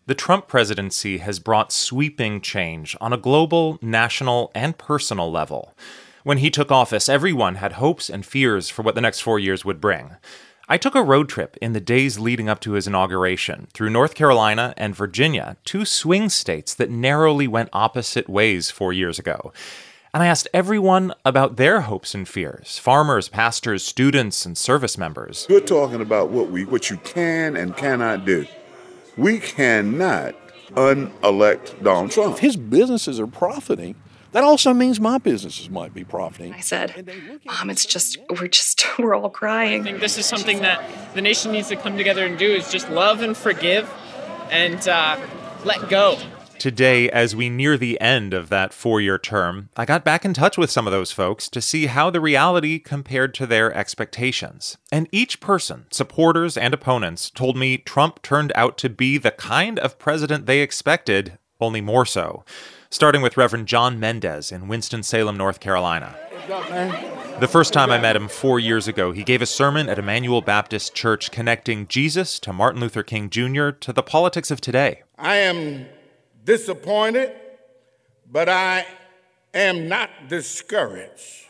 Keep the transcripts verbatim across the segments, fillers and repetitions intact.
The Trump presidency has brought sweeping change on a global, national, and personal level. When he took office, everyone had hopes and fears for what the next four years would bring. I took a road trip in the days leading up to his inauguration through North Carolina and Virginia, two swing states that narrowly went opposite ways four years ago. And I asked everyone about their hopes and fears, farmers, pastors, students, and service members. We're talking about what we, what you can and cannot do. We cannot unelect Donald Trump. If his businesses are profiting, that also means my businesses might be profiting. I said, Mom, it's just, we're just, we're all crying. I think this is something that the nation needs to come together and do, is just love and forgive and uh, let go. Today, as we near the end of that four-year term, I got back in touch with some of those folks to see how the reality compared to their expectations. And each person, supporters and opponents, told me Trump turned out to be the kind of president they expected, only more so. Starting with Reverend John Mendez in Winston-Salem, North Carolina. What's up, man? The first time I met him four years ago, he gave a sermon at Emmanuel Baptist Church connecting Jesus to Martin Luther King Junior to the politics of today. I am disappointed, but I am not discouraged.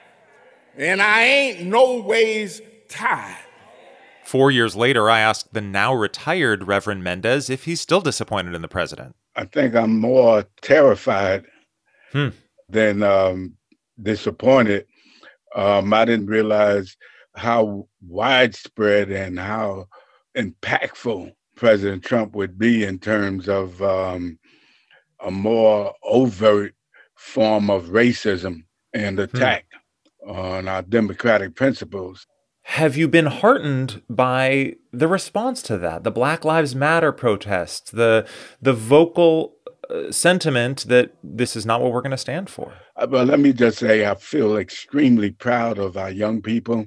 And I ain't no ways tired. Four years later, I asked the now retired Reverend Mendez if he's still disappointed in the president. I think I'm more terrified hmm. than um, disappointed. Um, I didn't realize how widespread and how impactful President Trump would be in terms of um, a more overt form of racism and attack hmm. on our democratic principles. Have you been heartened by the response to that? The Black Lives Matter protests, the the vocal uh, sentiment that this is not what we're going to stand for? Uh, well, let me just say I feel extremely proud of our young people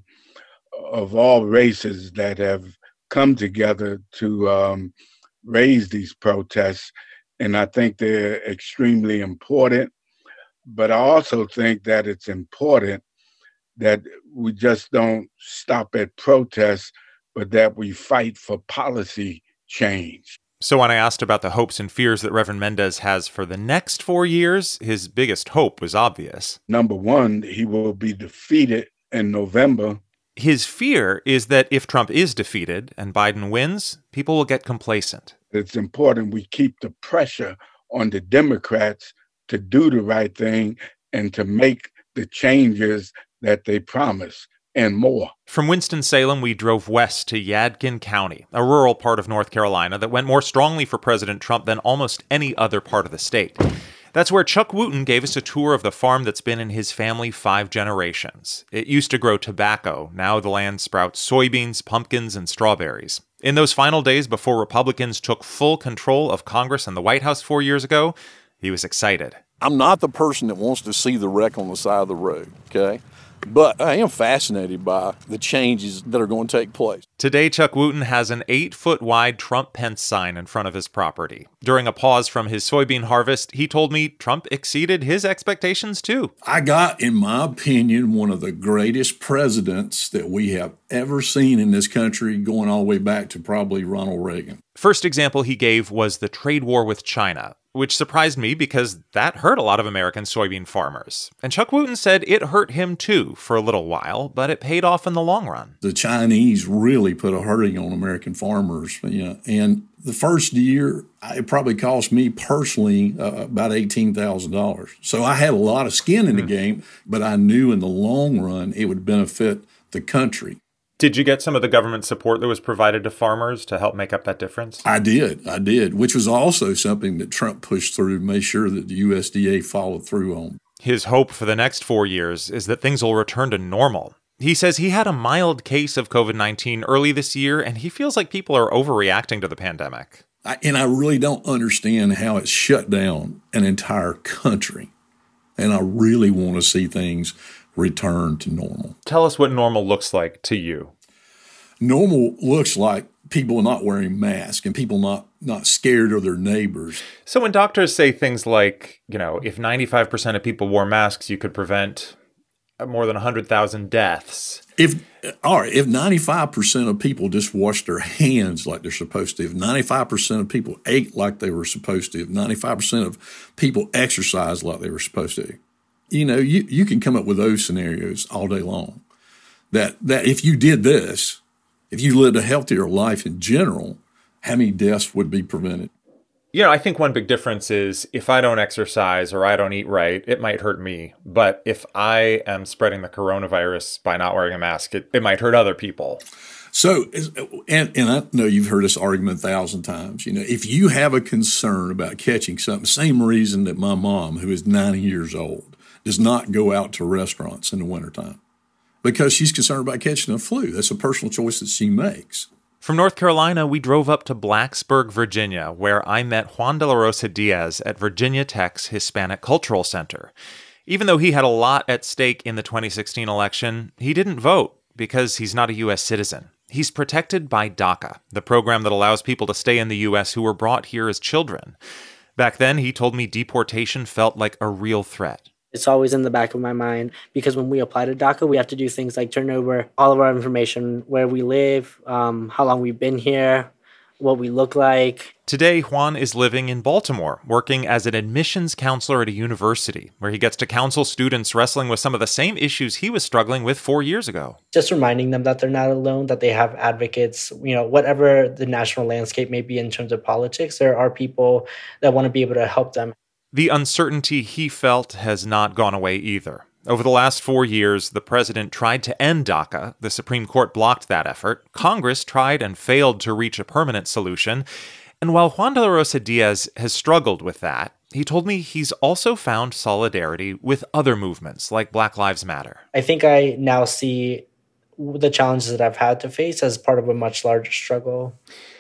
of all races that have come together to um, raise these protests. And I think they're extremely important. But I also think that it's important that we just don't stop at protests, but that we fight for policy change. So when I asked about the hopes and fears that Reverend Mendez has for the next four years, his biggest hope was obvious. Number one, he will be defeated in November. His fear is that if Trump is defeated and Biden wins, people will get complacent. It's important we keep the pressure on the Democrats to do the right thing and to make the changes that they promise, and more. From Winston-Salem, we drove west to Yadkin County, a rural part of North Carolina that went more strongly for President Trump than almost any other part of the state. That's where Chuck Wooten gave us a tour of the farm that's been in his family five generations. It used to grow tobacco. Now the land sprouts soybeans, pumpkins, and strawberries. In those final days before Republicans took full control of Congress and the White House four years ago, he was excited. I'm not the person that wants to see the wreck on the side of the road, okay? But I am fascinated by the changes that are going to take place. Today, Chuck Wooten has an eight-foot-wide Trump-Pence sign in front of his property. During a pause from his soybean harvest, he told me Trump exceeded his expectations, too. I got, in my opinion, one of the greatest presidents that we have ever seen in this country, going all the way back to probably Ronald Reagan. First example he gave was the trade war with China, which surprised me because that hurt a lot of American soybean farmers. And Chuck Wooten said it hurt him too for a little while, but it paid off in the long run. The Chinese really put a hurting on American farmers. You know, and the first year, it probably cost me personally uh, about eighteen thousand dollars. So I had a lot of skin in the mm. game, but I knew in the long run it would benefit the country. Did you get some of the government support that was provided to farmers to help make up that difference? I did. I did, which was also something that Trump pushed through to make sure that the U S D A followed through on. His hope for the next four years is that things will return to normal. He says he had a mild case of covid nineteen early this year, and he feels like people are overreacting to the pandemic. I, and I really don't understand how it shut down an entire country. And I really want to see things return to normal. Tell us what normal looks like to you. Normal looks like people not wearing masks and people not, not scared of their neighbors. So when doctors say things like, you know, if ninety-five percent of people wore masks, you could prevent more than one hundred thousand deaths. If all right, if ninety-five percent of people just washed their hands like they're supposed to, if ninety-five percent of people ate like they were supposed to, if ninety-five percent of people exercised like they were supposed to, you know, you, you can come up with those scenarios all day long. That that if you did this, if you lived a healthier life in general, how many deaths would be prevented? You know, I think one big difference is if I don't exercise or I don't eat right, it might hurt me. But if I am spreading the coronavirus by not wearing a mask, it, it might hurt other people. So, and, and I know you've heard this argument a thousand times. You know, if you have a concern about catching something, same reason that my mom, who is ninety years old, does not go out to restaurants in the wintertime because she's concerned about catching a flu. That's a personal choice that she makes. From North Carolina, we drove up to Blacksburg, Virginia, where I met Juan de la Rosa Diaz at Virginia Tech's Hispanic Cultural Center. Even though he had a lot at stake in the twenty sixteen election, he didn't vote because he's not a U S citizen. He's protected by DACA, the program that allows people to stay in the U S who were brought here as children. Back then, he told me deportation felt like a real threat. It's always in the back of my mind because when we apply to DACA, we have to do things like turn over all of our information, where we live, um, how long we've been here, what we look like. Today, Juan is living in Baltimore, working as an admissions counselor at a university, where he gets to counsel students wrestling with some of the same issues he was struggling with four years ago. Just reminding them that they're not alone, that they have advocates. You know, whatever the national landscape may be in terms of politics, there are people that want to be able to help them. The uncertainty he felt has not gone away either. Over the last four years, the president tried to end DACA. The Supreme Court blocked that effort. Congress tried and failed to reach a permanent solution. And while Juan de la Rosa Diaz has struggled with that, he told me he's also found solidarity with other movements like Black Lives Matter. I think I now see the challenges that I've had to face as part of a much larger struggle.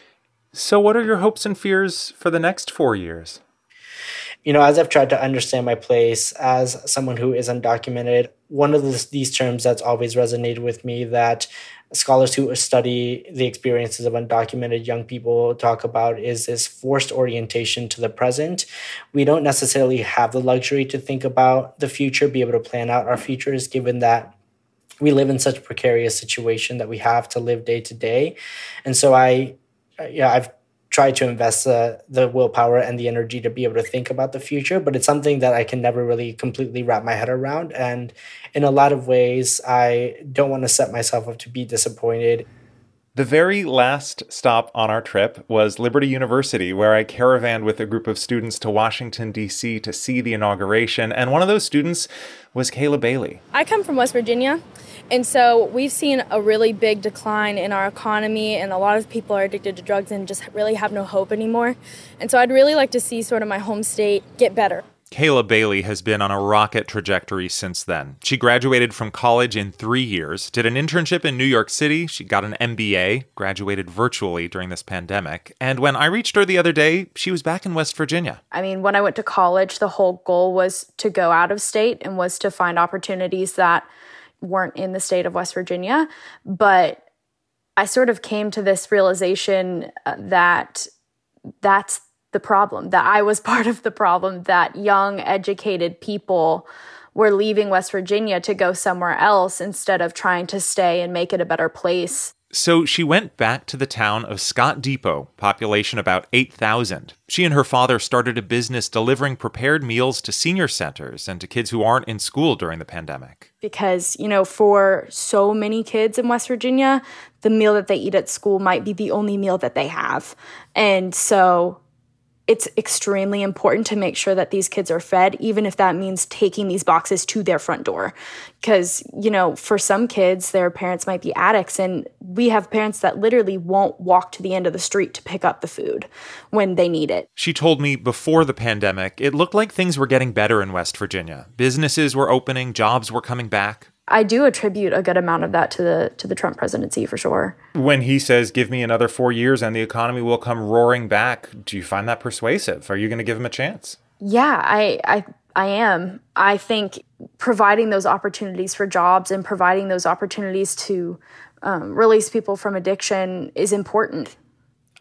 So what are your hopes and fears for the next four years? You know, as I've tried to understand my place as someone who is undocumented, one of this, these terms that's always resonated with me that scholars who study the experiences of undocumented young people talk about is this forced orientation to the present. We don't necessarily have the luxury to think about the future, be able to plan out our futures, given that we live in such a precarious situation that we have to live day to day. And so I, yeah, I've try to invest uh, the willpower and the energy to be able to think about the future, but it's something that I can never really completely wrap my head around. And in a lot of ways, I don't want to set myself up to be disappointed. The very last stop on our trip was Liberty University, where I caravanned with a group of students to Washington, D C to see the inauguration. And one of those students was Kayla Bailey. I come from West Virginia, and so we've seen a really big decline in our economy, and a lot of people are addicted to drugs and just really have no hope anymore. And so I'd really like to see sort of my home state get better. Kayla Bailey has been on a rocket trajectory since then. She graduated from college in three years, did an internship in New York City, she got an M B A, graduated virtually during this pandemic, and when I reached her the other day, she was back in West Virginia. I mean, when I went to college, the whole goal was to go out of state and was to find opportunities that weren't in the state of West Virginia, but I sort of came to this realization that that's the problem, that I was part of the problem, that young, educated people were leaving West Virginia to go somewhere else instead of trying to stay and make it a better place. So she went back to the town of Scott Depot, population about eight thousand. She and her father started a business delivering prepared meals to senior centers and to kids who aren't in school during the pandemic. Because, you know, for so many kids in West Virginia, the meal that they eat at school might be the only meal that they have. And so it's extremely important to make sure that these kids are fed, even if that means taking these boxes to their front door. Because, you know, for some kids, their parents might be addicts, and we have parents that literally won't walk to the end of the street to pick up the food when they need it. She told me before the pandemic, it looked like things were getting better in West Virginia. Businesses were opening, jobs were coming back. I do attribute a good amount of that to the to the Trump presidency, for sure. When he says, give me another four years and the economy will come roaring back, do you find that persuasive? Are you going to give him a chance? Yeah, I, I I am. I think providing those opportunities for jobs and providing those opportunities to um, release people from addiction is important.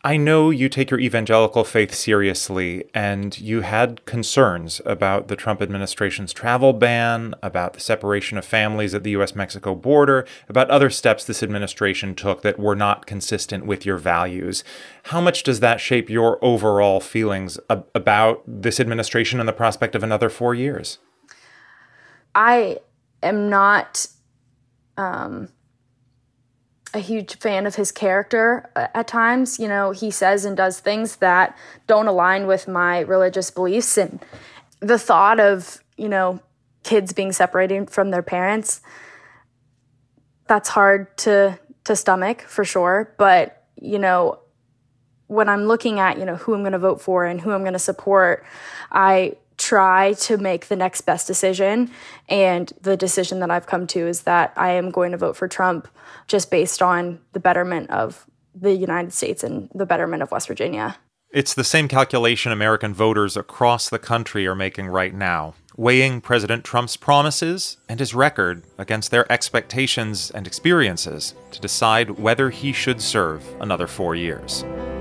I know you take your evangelical faith seriously, and you had concerns about the Trump administration's travel ban, about the separation of families at the U S Mexico border, about other steps this administration took that were not consistent with your values. How much does that shape your overall feelings ab- about this administration and the prospect of another four years? I am not um, a huge fan of his character at times. You know, he says and does things that don't align with my religious beliefs. And the thought of, you know, kids being separated from their parents, that's hard to, to stomach for sure. But, you know, when I'm looking at, you know, who I'm going to vote for and who I'm going to support, I try to make the next best decision. And the decision that I've come to is that I am going to vote for Trump just based on the betterment of the United States and the betterment of West Virginia. It's the same calculation American voters across the country are making right now, weighing President Trump's promises and his record against their expectations and experiences to decide whether he should serve another four years.